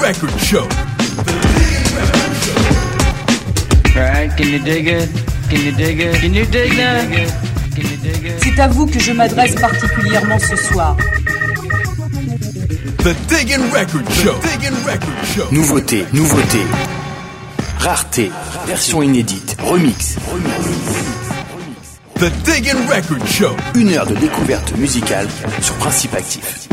Record Show. Alright, can you dig it? Can you dig it? Can you dig that? Can you dig it? C'est à vous que je m'adresse particulièrement ce soir. The Diggin' Record Show. Diggin' Record Show. Nouveauté, rareté, version inédite, remix. The Diggin' Record Show. 1 heure de découverte musicale sur Principe Actif.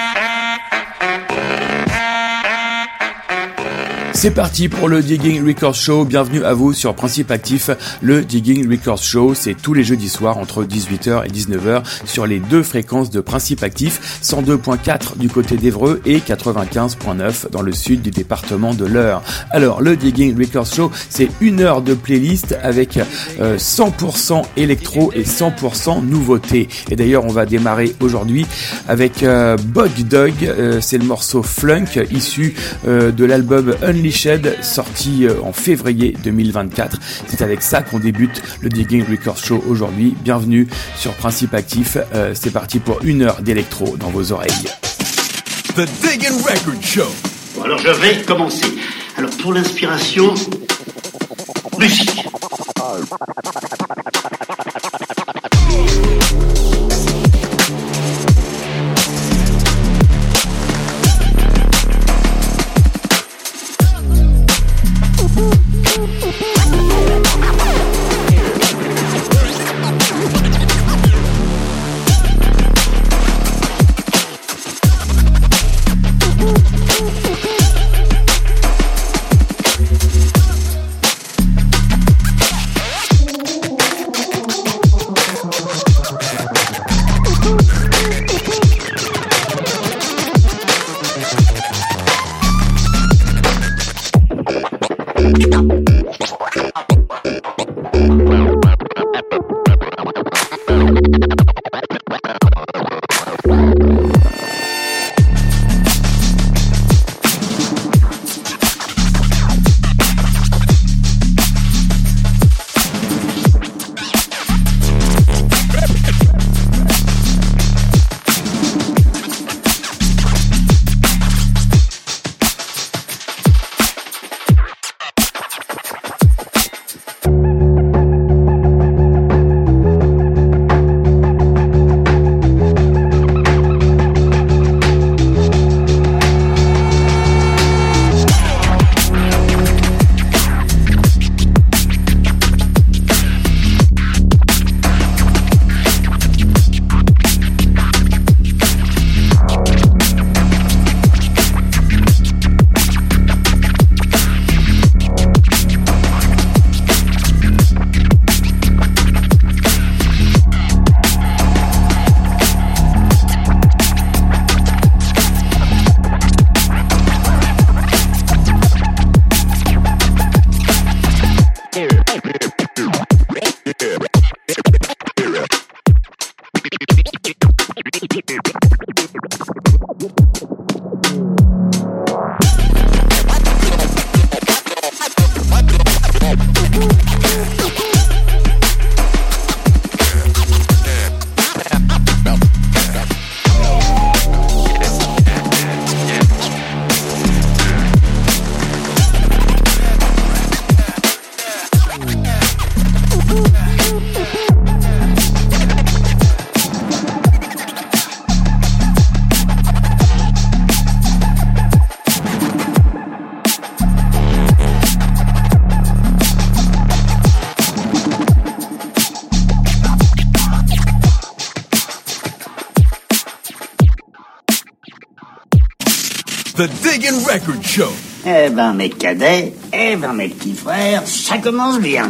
C'est parti pour le Digging Records Show. Bienvenue à vous sur Principe Actif. Le Digging Records Show, c'est tous les jeudis soirs entre 18h et 19h sur les 2 fréquences de Principe Actif, 102.4 du côté d'Évreux et 95.9 dans le sud du département de l'Eure. Alors, le Digging Records Show, c'est 1 heure de playlist avec 100% électro et 100% nouveauté. Et d'ailleurs, on va démarrer aujourd'hui avec Bog Dog. C'est le morceau Flunk issu de l'album Unleashed, sorti en février 2024. C'est avec ça qu'on débute le Digging Records Show aujourd'hui. Bienvenue sur Principe Actif. C'est parti pour 1 heure d'électro dans vos oreilles. The Digging Record Show. Bon, alors je vais commencer. Alors pour l'inspiration, musique. The Diggin' Record Show. Eh ben mes cadets, eh ben mes petits frères, ça commence bien.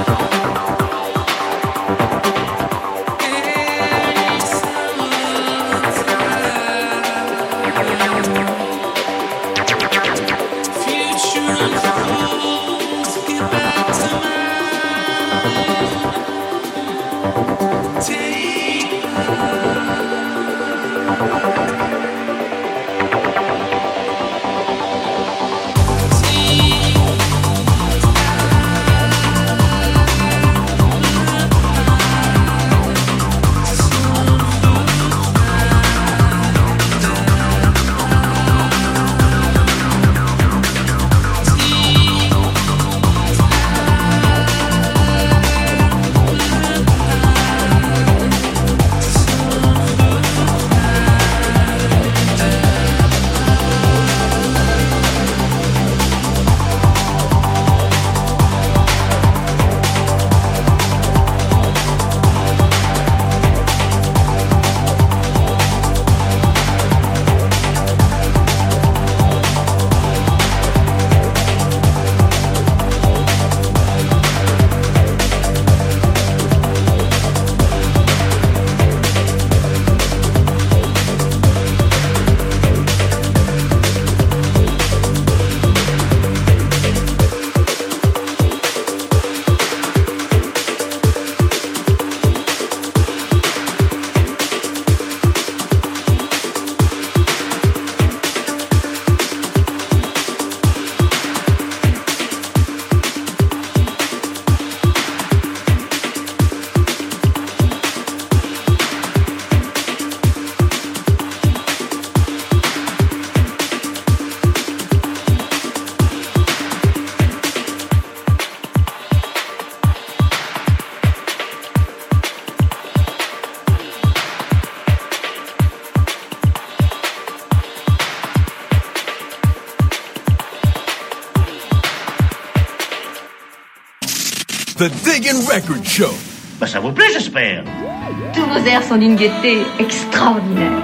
The Diggin' Record Show. Bah ça vous plaît, j'espère. Tous vos airs sont d'une gaieté extraordinaire.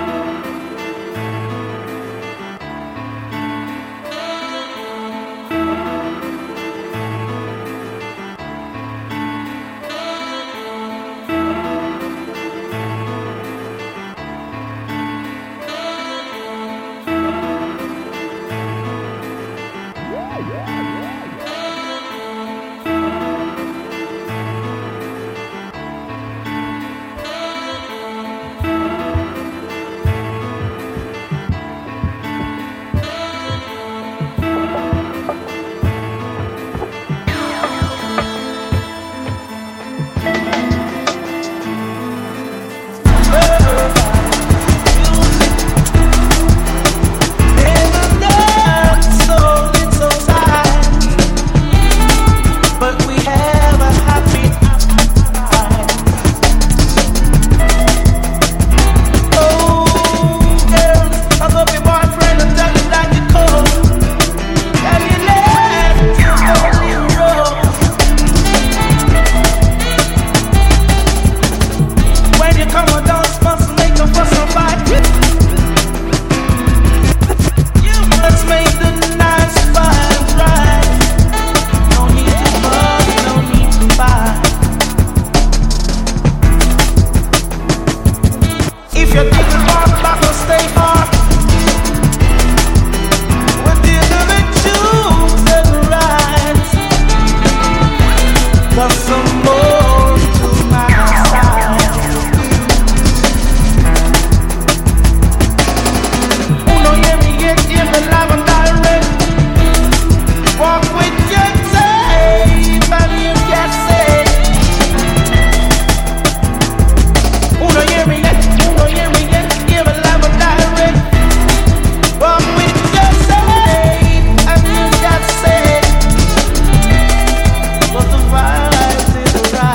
But the violence is right.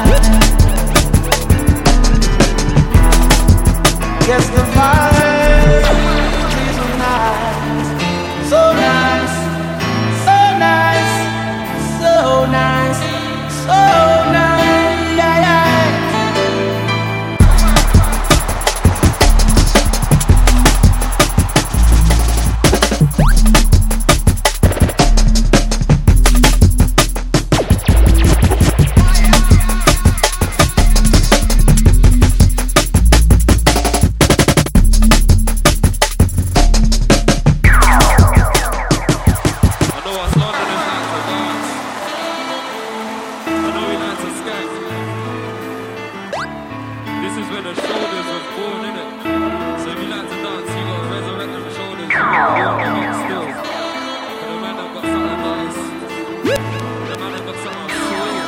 This is when the shoulders was born, innit? So if you like to dance, you gotta resurrect them shoulders. Get still. For the man that got something nice. The man that got something sweet.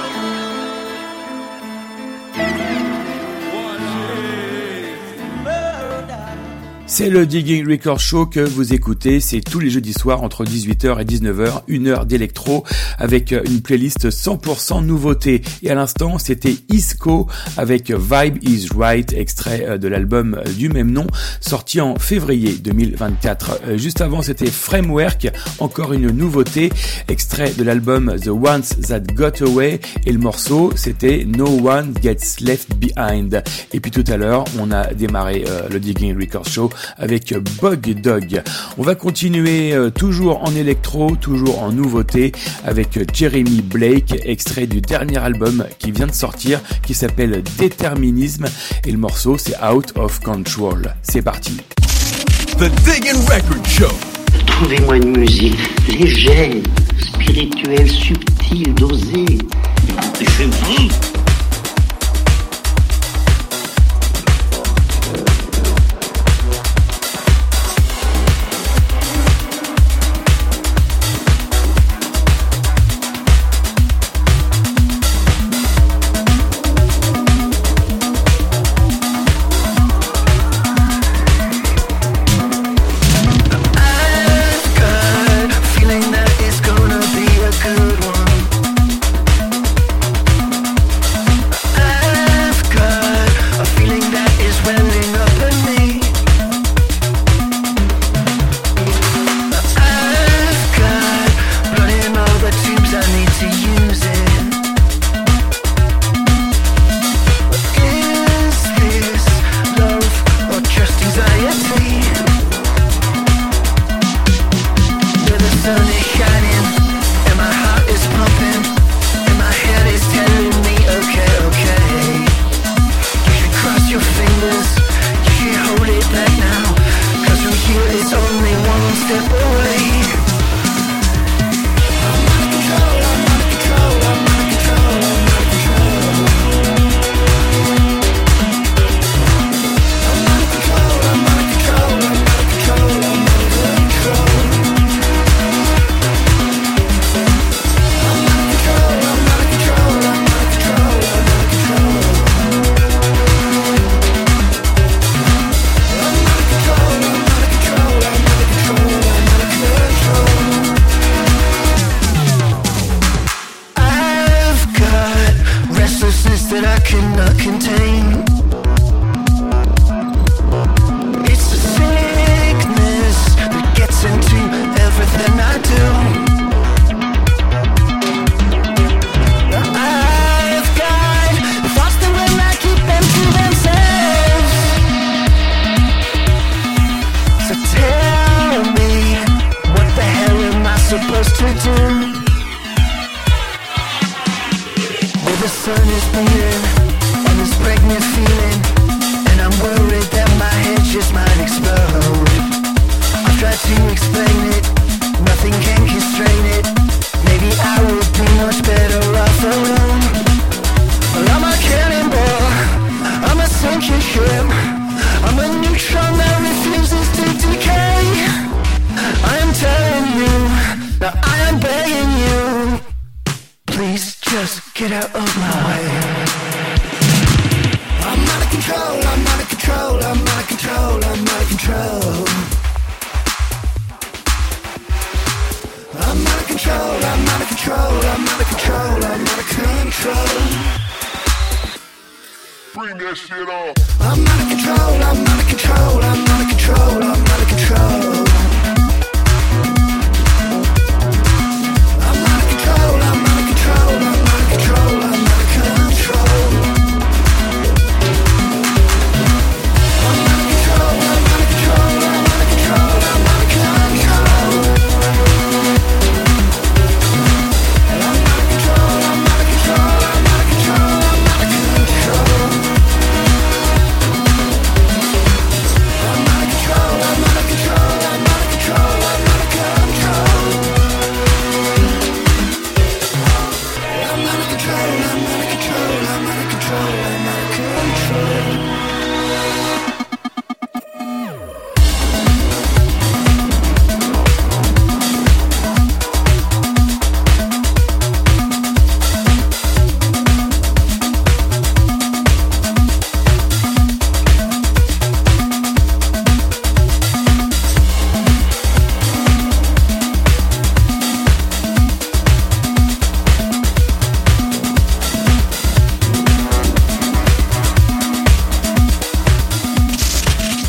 C'est le Digging Record Show que vous écoutez, c'est tous les jeudis soirs entre 18h et 19h, 1 heure d'électro avec une playlist 100% nouveauté. Et à l'instant, c'était Isco avec Vibe is Right, extrait de l'album du même nom, sorti en février 2024. Juste avant, c'était Framework, encore une nouveauté, extrait de l'album The Ones That Got Away, et le morceau, c'était No One Gets Left Behind. Et puis tout à l'heure, on a démarré le Digging Record Show avec Bug Dog. On va continuer toujours en électro, toujours en nouveauté avec Jeremy Blake, extrait du dernier album qui vient de sortir, qui s'appelle Déterminisme, et le morceau c'est Out of Control. C'est parti. The Diggin' Record Show. Trouvez-moi une musique légère, spirituelle, subtile, dosée. Je vous.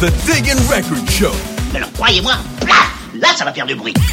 The Diggin' Record Show. Alors croyez-moi, là ça va faire du bruit.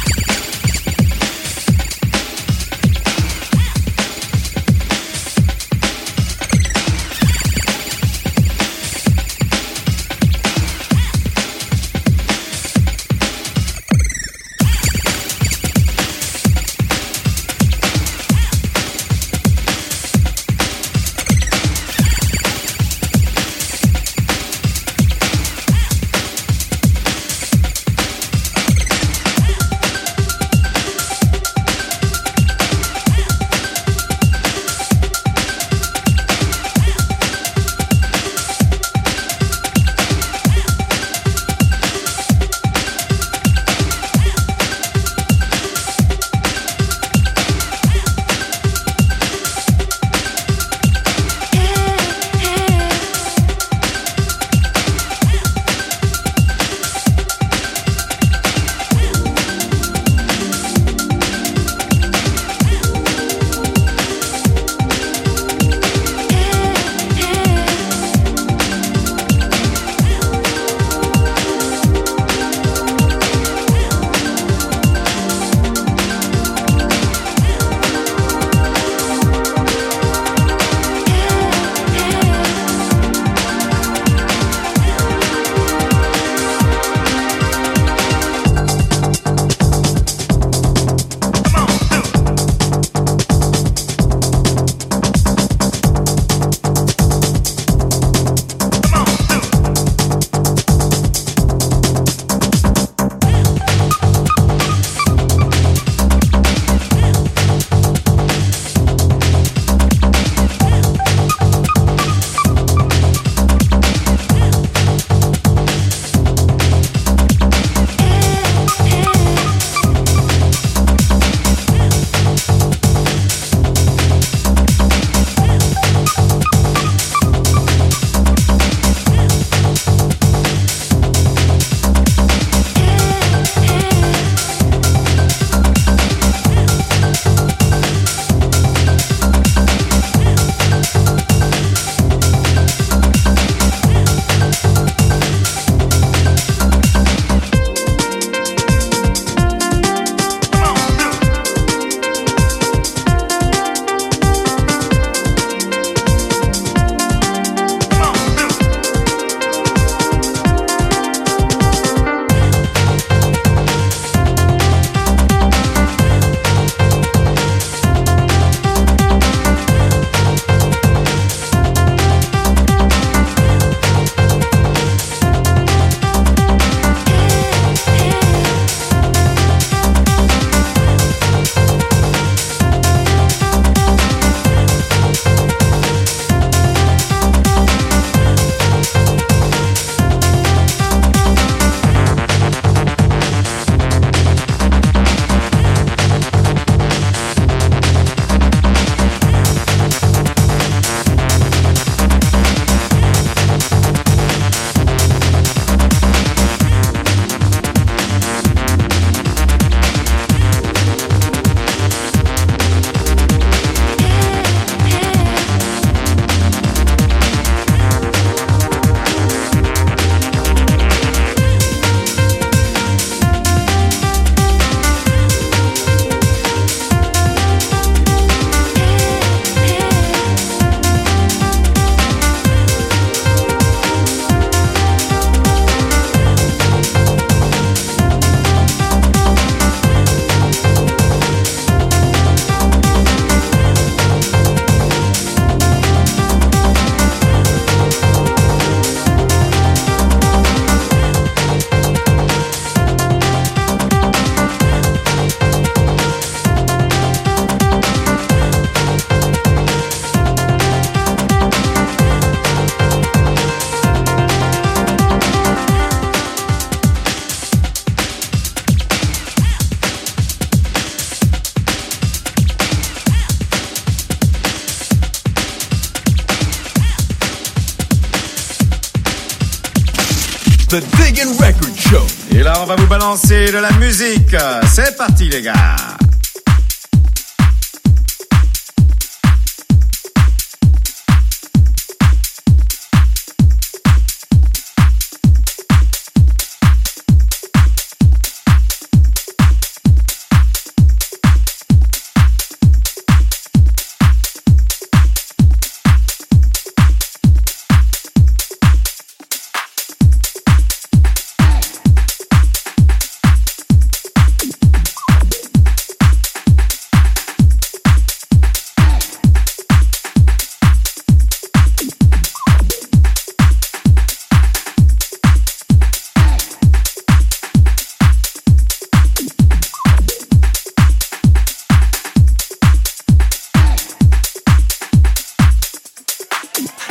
The Diggin' Record Show. Et là, on va vous balancer de la musique. C'est parti, les gars.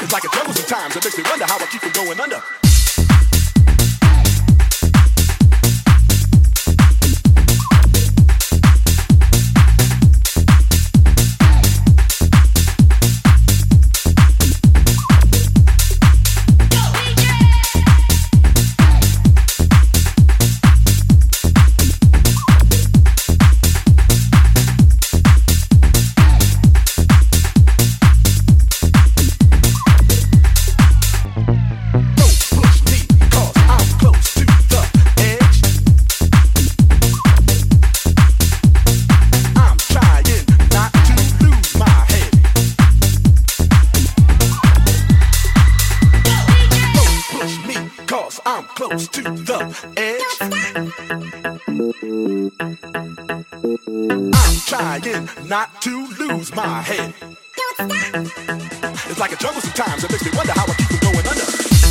It's like a jungle sometimes. It makes me wonder how I keep from going under. Close to the edge. I'm trying not to lose my head. It's like a jungle sometimes. It makes me wonder how I keep from going under.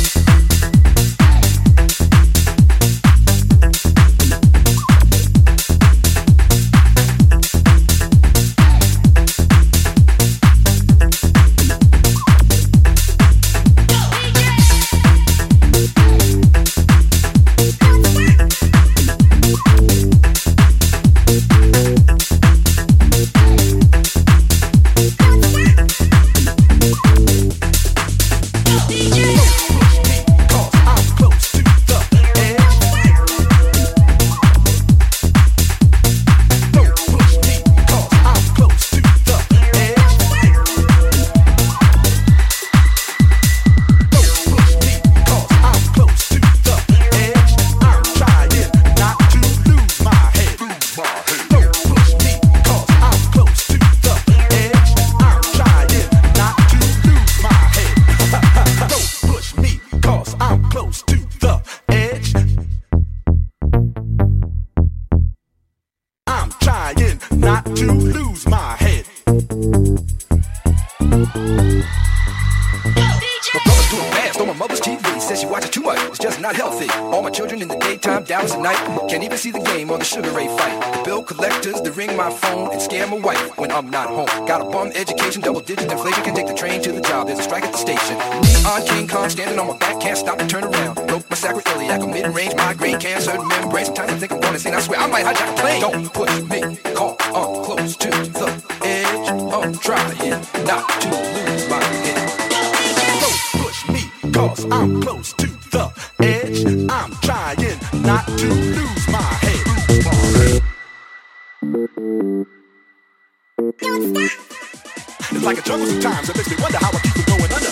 Not to lose my head. My brother's doing fast on my mother's TV. Says she watches too much, it's just not healthy. All my children in the daytime, Dallas at night. Can't even see the game on the Sugar Ray fight. The bill collectors, they ring my phone and scare my wife when I'm not home. Got a bum education, double-digit inflation. Can take the train to the job, there's a strike at the station. Neon King Kong standing on my back, can't stop to turn around. Broke my sacroiliac, a mid-range migraine, cancer, membrane. Sometimes I think I'm gonna sing, I swear I might hijack a plane. Don't push me, call, I'm close to the edge. I'm trying not to lose my head. Don't push me, cause I'm close to the edge. I'm trying not to lose my head. It's like a jungle sometimes. It makes me wonder how I keep from going under.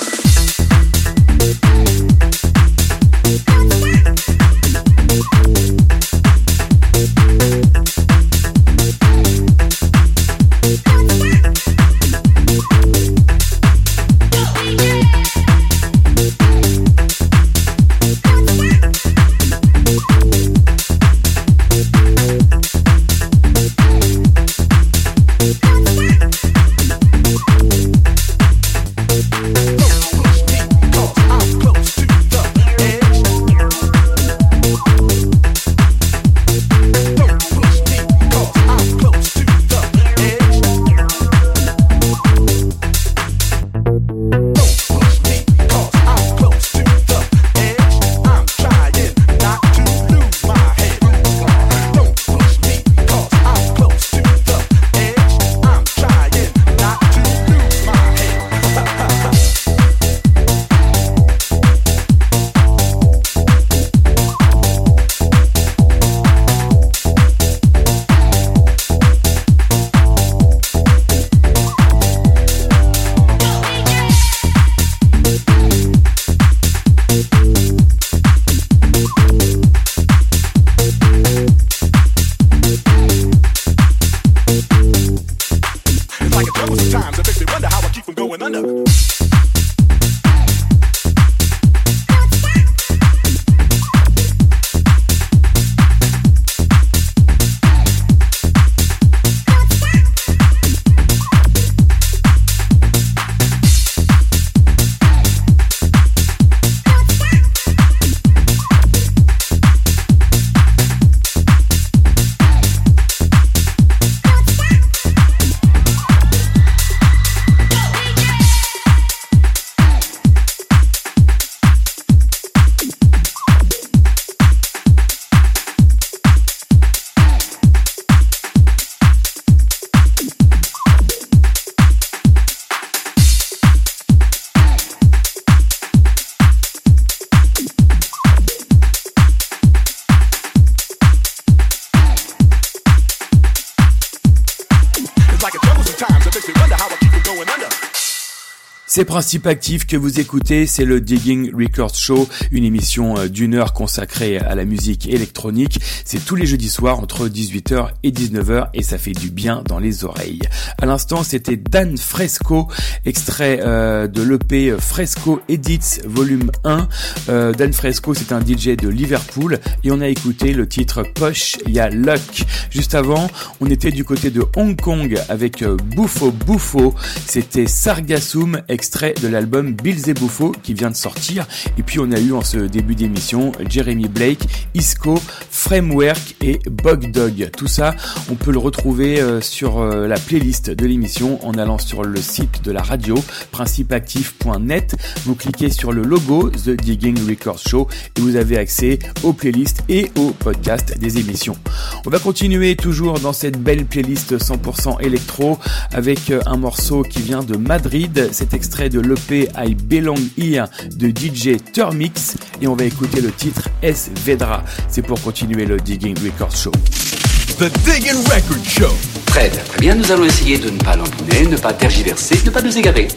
C'est Principe Actif que vous écoutez, c'est le Digging Records Show, une émission d'une heure consacrée à la musique électronique. C'est tous les jeudis soirs entre 18h et 19h et ça fait du bien dans les oreilles. À l'instant, c'était Dan Fresco, extrait de l'EP Fresco Edits volume 1. Dan Fresco, c'est un DJ de Liverpool et on a écouté le titre Posh Ya Luck. Juste avant, on était du côté de Hong Kong avec Buffo Buffo, c'était Sargassum, extrait de l'album Bills et Buffo qui vient de sortir. Et puis on a eu en ce début d'émission Jeremy Blake, Isco, Framework et Bogdog. Tout ça, on peut le retrouver sur la playlist de l'émission en allant sur le site de la radio, principeactif.net. Vous cliquez sur le logo The Digging Records Show et vous avez accès aux playlists et aux podcasts des émissions. On va continuer toujours dans cette belle playlist 100% électro avec un morceau qui vient de Madrid, cet extrait de l'EP I Belong Here de DJ Termix et on va écouter le titre S Vedra. C'est pour continuer le Digging Records Show. The Digging Records Show. Très bien, nous allons essayer de ne pas l'emboumer, ne pas tergiverser, ne pas nous égarer.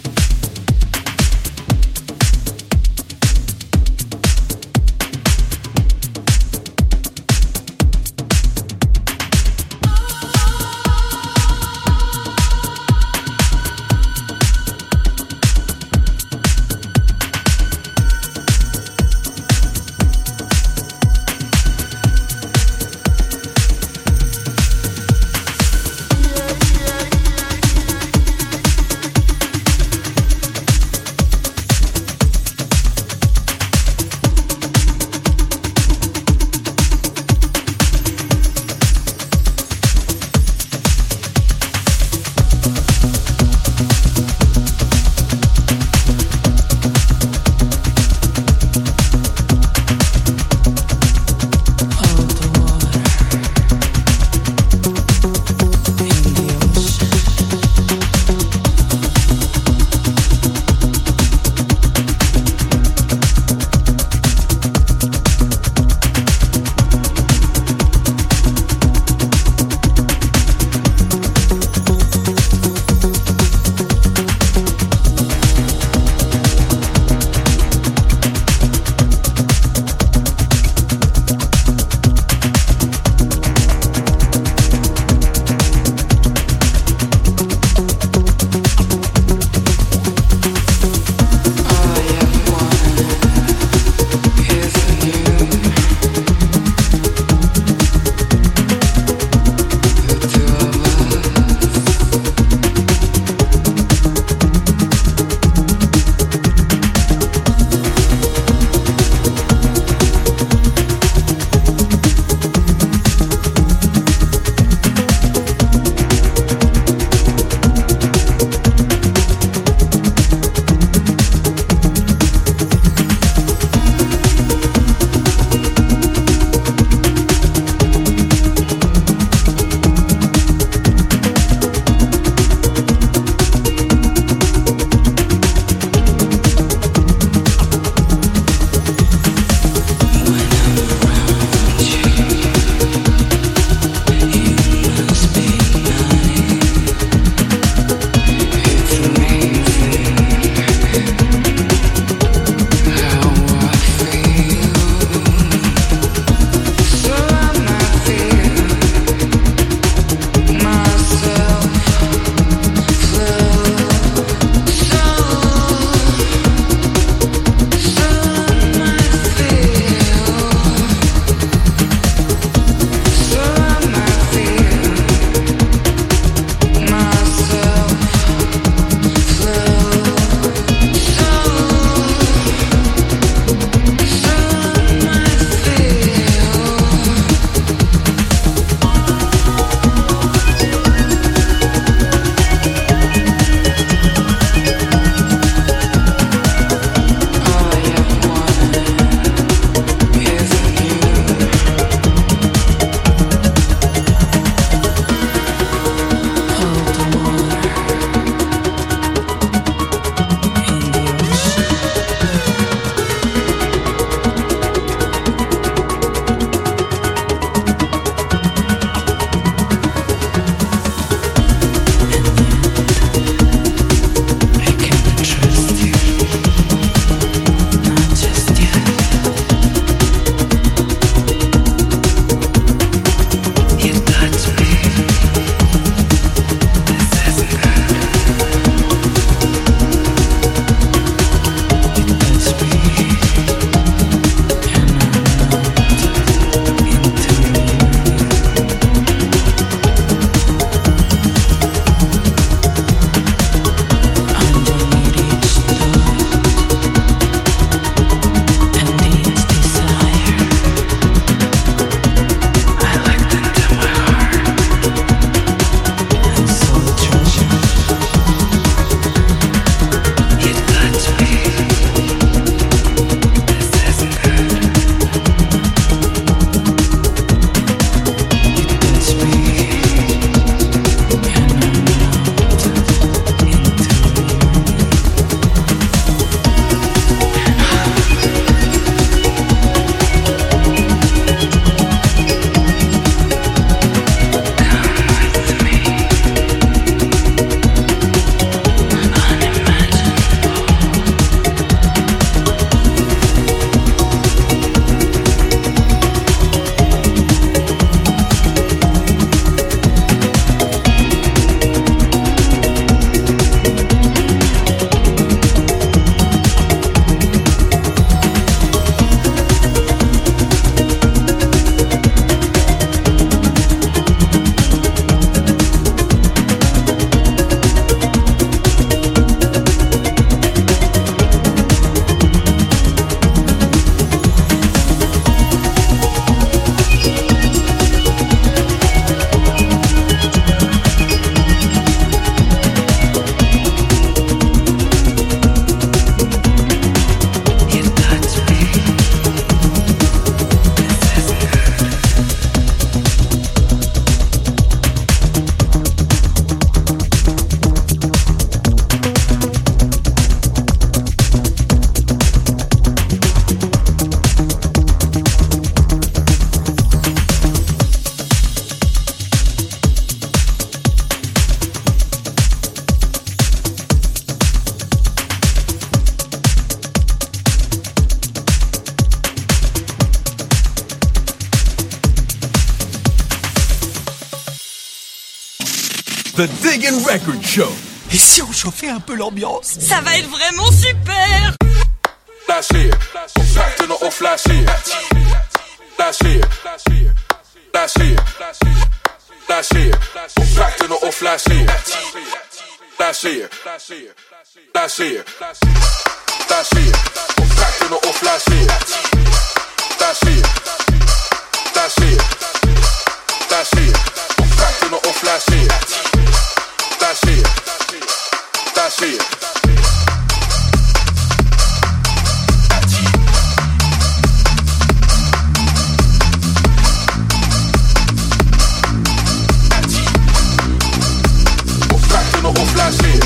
The Diggin' Record Show. Et si on chauffait un peu l'ambiance? Ça va être vraiment super! Flash here, back to the old flash here. Flash here, flash here, flash here, back to the old flash here. Flash here, flash here, flash here, back to the old flash here. Flash here, flash here, flash here, back to the old flash here. Flash here, flash here. Flash here.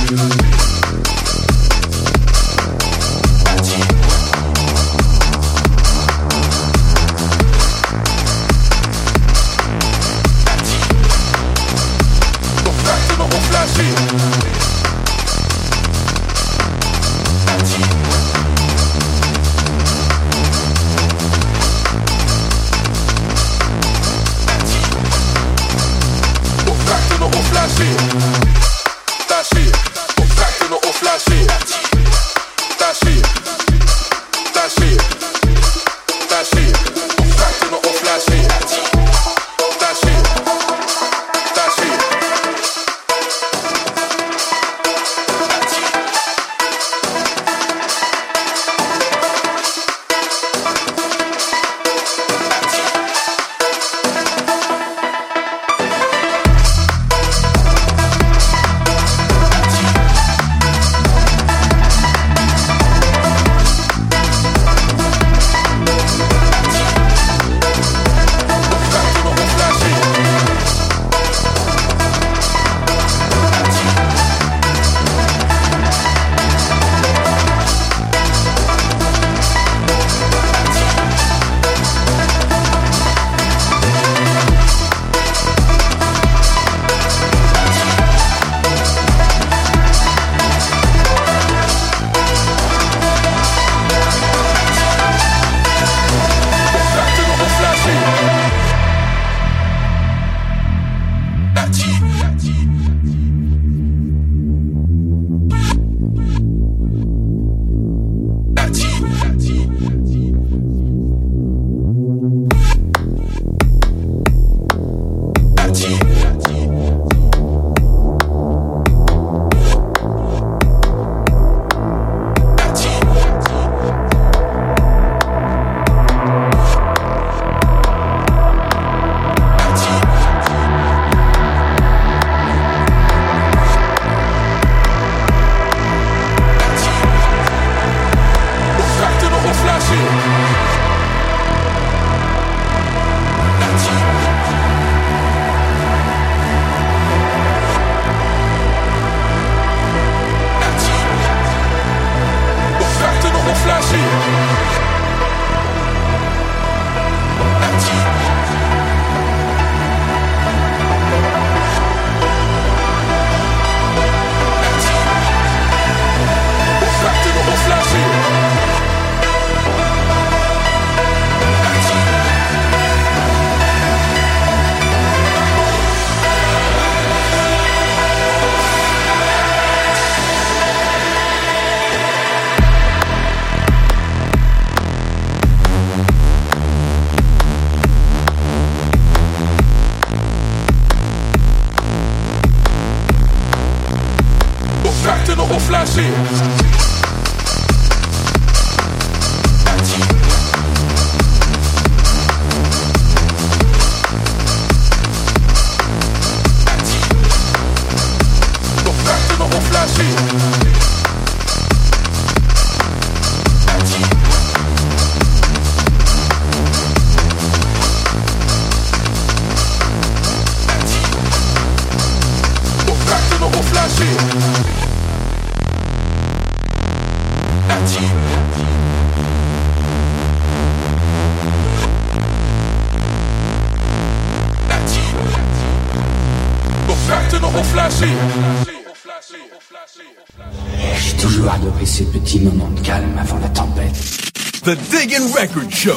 J'ai toujours adoré ces petits moments de calme avant la tempête. The Diggin' Record Show.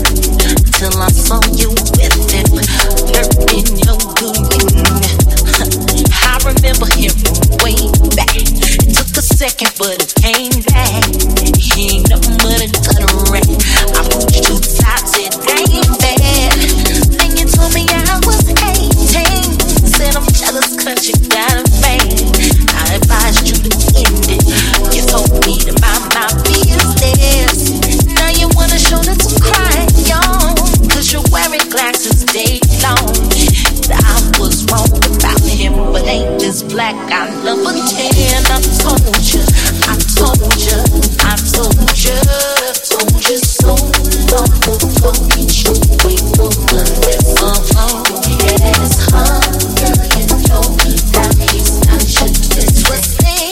till I saw you with it, flirting your good. I remember him way back. It took a second, but it came back. He ain't nothing but a gutter rat. I put you 2 times, it ain't bad. Then you told me I was 18. Said I'm jealous 'cause you got a man. I advised you to end it. You told me to mind my business. Now you wanna show that to cry, y'all, 'cause you're wearing glasses day long. I was wrong about him, but ain't this black guy number 10? I told you, I told you, I told you, told you so long before you wait for yes, girl, you know that he's not your business.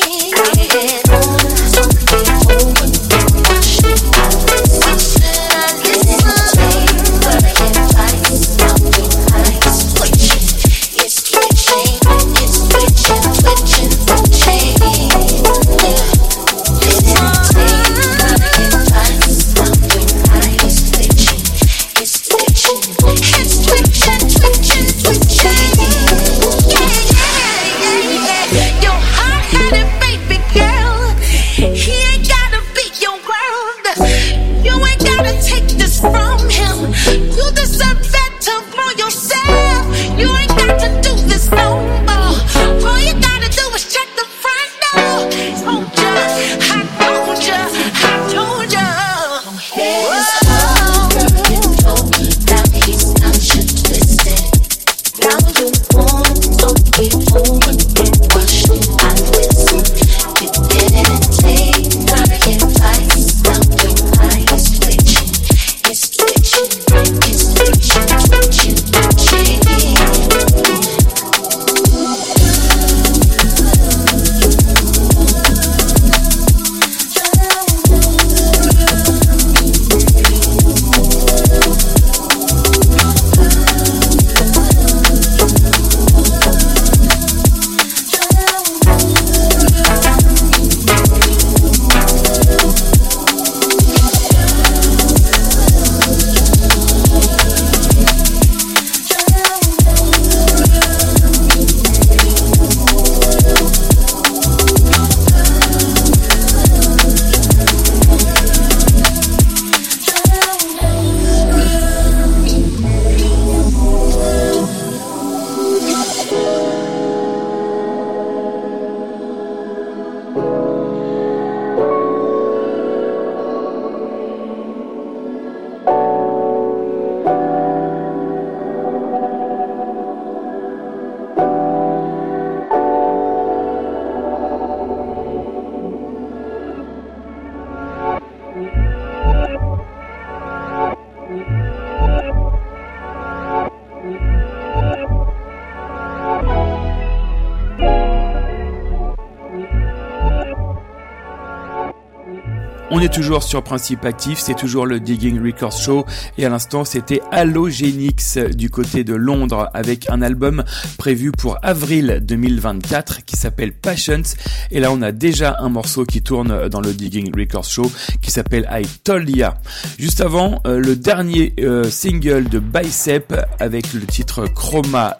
On est toujours sur Principe Actif, c'est toujours le Digging Records Show et à l'instant c'était Halogenix du côté de Londres avec un album prévu pour avril 2024 qui s'appelle Passions et là on a déjà un morceau qui tourne dans le Digging Records Show qui s'appelle I Told Ya. Juste avant, le dernier single de Bicep avec le titre Chroma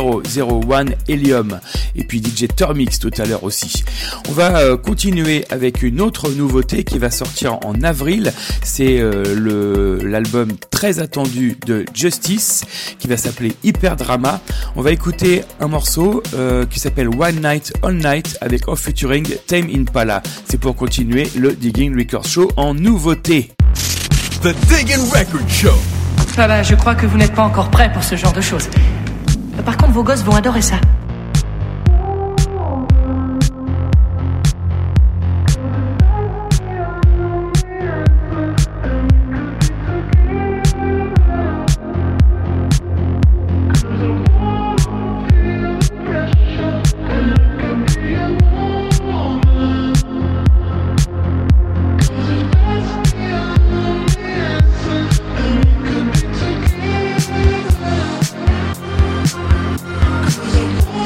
001 Helium et puis DJ Termix tout à l'heure aussi. On va continuer avec une autre nouveauté qui va sortir en avril, c'est l'album très attendu de Justice qui va s'appeler Hyper Drama. On va écouter un morceau qui s'appelle One Night All Night avec off featuring Tame Impala. C'est pour continuer le Digging Records Show en nouveauté. The Digging Records Show. Papa, je crois que vous n'êtes pas encore prêt pour ce genre de choses. Par contre, vos gosses vont adorer ça. Yeah.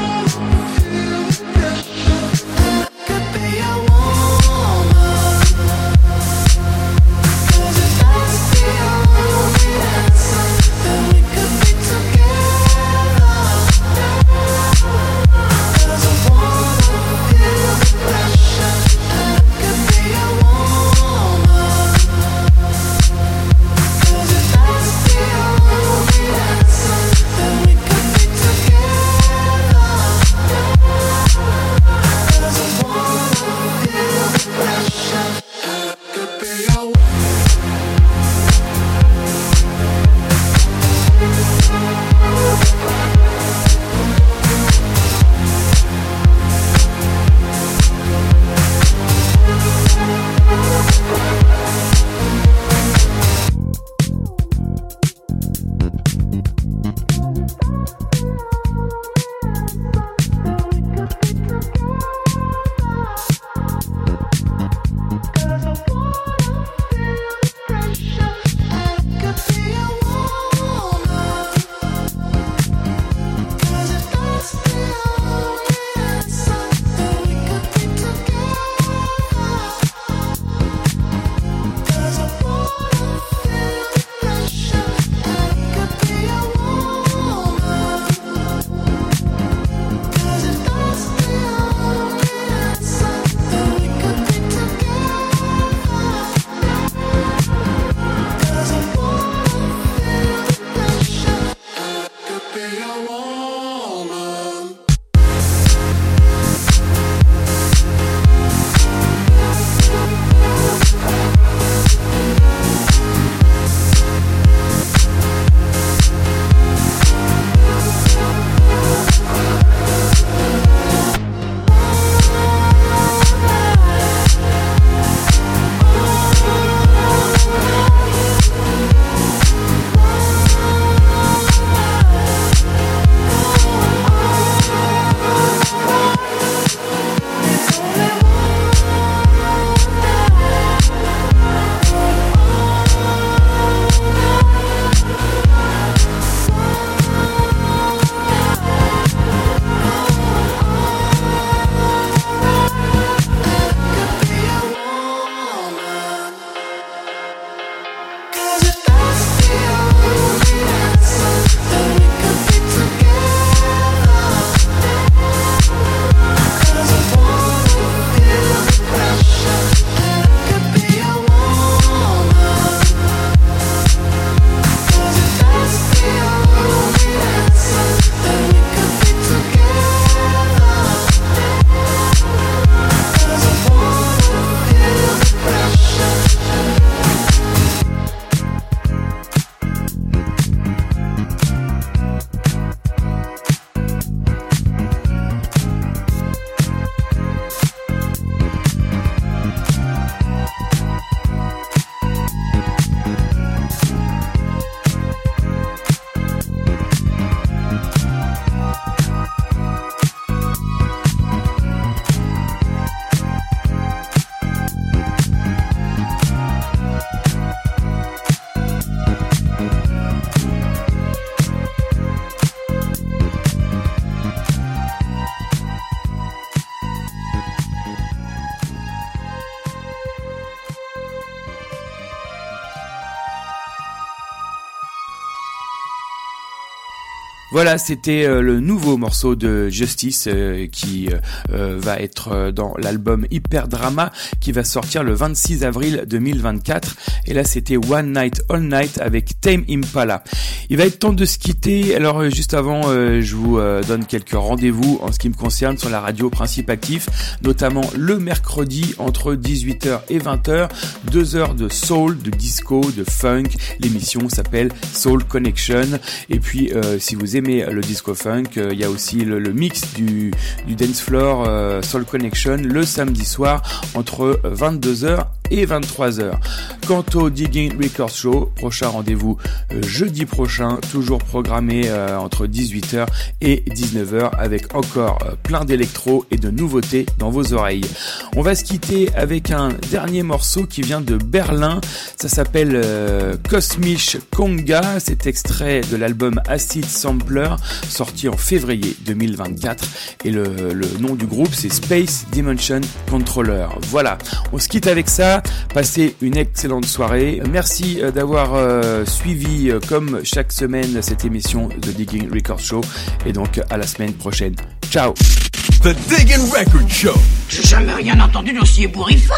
Voilà, c'était le nouveau morceau de Justice qui va être dans l'album Hyper Drama qui va sortir le 26 avril 2024. Et là, c'était One Night All Night avec Tame Impala. Il va être temps de se quitter. Alors, juste avant, je vous donne quelques rendez-vous en ce qui me concerne sur la radio Principe Actif, notamment le mercredi entre 18h et 20h, 2 heures de soul, de disco, de funk. L'émission s'appelle Soul Connection. Et puis, si vous aimez le disco funk, il y a aussi le mix du dance floor Soul Connection le samedi soir entre 22h et 23h. Quant au Digging Records Show, prochain rendez-vous jeudi prochain, toujours programmé entre 18h et 19h avec encore plein d'électro et de nouveautés dans vos oreilles. On va se quitter avec un dernier morceau qui vient de Berlin. Ça s'appelle Cosmic Conga. C'est extrait de l'album Acid Sampler sorti en février 2024 et le nom du groupe c'est Space Dimension Controller. Voilà, on se quitte avec ça. Passez une excellente soirée. Merci d'avoir suivi comme chaque semaine cette émission de Digging Records Show et donc à la semaine prochaine. Ciao. The Digging Record Show. J'ai jamais rien entendu d'aussi ébouriffant.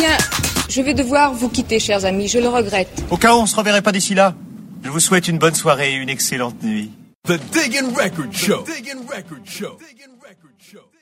bien, je vais devoir vous quitter, chers amis, je le regrette. Au cas où on se reverrait pas d'ici là, je vous souhaite une bonne soirée et une excellente nuit. The Diggin' Record Show. The Diggin' Record Show.